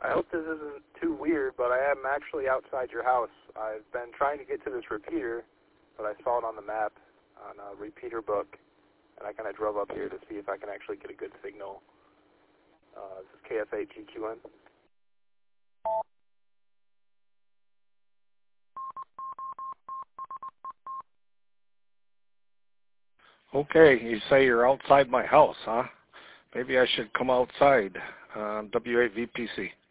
I hope this isn't too weird, but I am actually outside your house. I've been trying to get to this repeater, but I saw it on the map on a repeater book, and I kind of drove up here to see if I can actually get a good signal. This is KF8GQN. Okay, you say you're outside my house, huh? Maybe I should come outside on W8VPC.